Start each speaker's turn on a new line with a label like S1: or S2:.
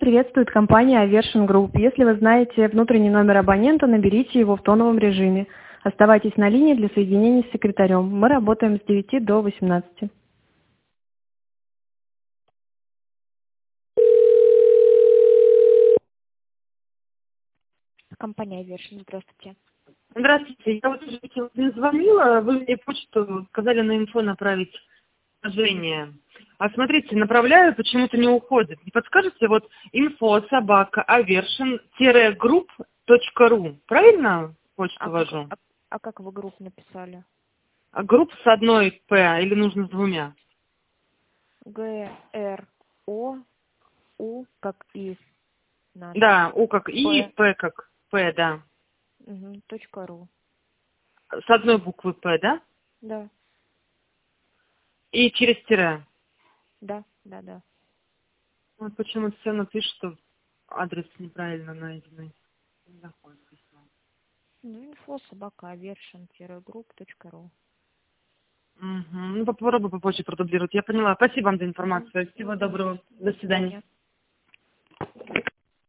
S1: Приветствует компания Aversion Group. Если вы знаете внутренний номер абонента, наберите его в тоновом режиме. Оставайтесь на линии для соединения с секретарем. Мы работаем с 9 до 18.
S2: Компания Aversion, здравствуйте.
S3: Здравствуйте, я вот уже звонила, вы мне почту сказали на инфо направить предложение. А смотрите, направляю, почему-то не уходит. Не подскажете, вот info@aversion-group.ru. Правильно почту ввожу?
S2: А как вы групп написали?
S3: А групп с одной П или нужно с двумя?
S2: G-R-O-U как И. Наш.
S3: Да, У как И, П как П, да.
S2: Угу, .ру.
S3: С одной буквы П, да?
S2: Да,
S3: И через тире.
S2: да.
S3: Вот почему-то все равно пишет, что адрес неправильно найденный. Не доходит письмо.
S2: info@aversion-group.ru.
S3: Ну, попробуй попозже продублировать. Я поняла. Спасибо вам за информацию. Всего доброго. До свидания.